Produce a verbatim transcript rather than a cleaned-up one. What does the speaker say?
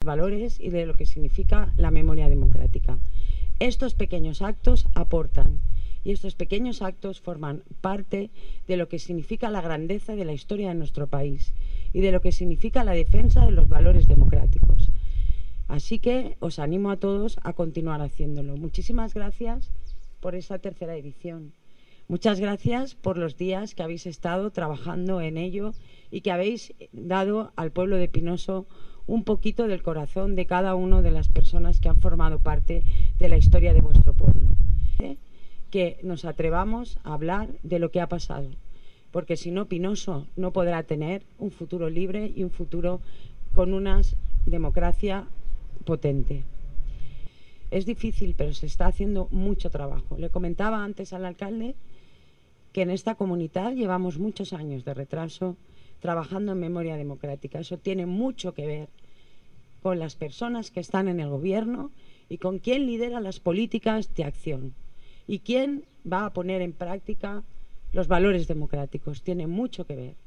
valores y de lo que significa la memoria democrática. Estos pequeños actos aportan, y estos pequeños actos forman parte de lo que significa la grandeza de la historia de nuestro país y de lo que significa la defensa de los valores democráticos. Así que os animo a todos a continuar haciéndolo. Muchísimas gracias por esta tercera edición. Muchas gracias por los días que habéis estado trabajando en ello y que habéis dado al pueblo de Pinoso un poquito del corazón de cada una de las personas que han formado parte de la historia de vuestro pueblo. Que nos atrevamos a hablar de lo que ha pasado, porque si no, Pinoso no podrá tener un futuro libre y un futuro con una democracia potente. Es difícil, pero se está haciendo mucho trabajo. Le comentaba antes al alcalde que en esta comunidad llevamos muchos años de retraso trabajando en memoria democrática. Eso tiene mucho que ver con las personas que están en el gobierno y con quién lidera las políticas de acción y quién va a poner en práctica los valores democráticos. Tiene mucho que ver.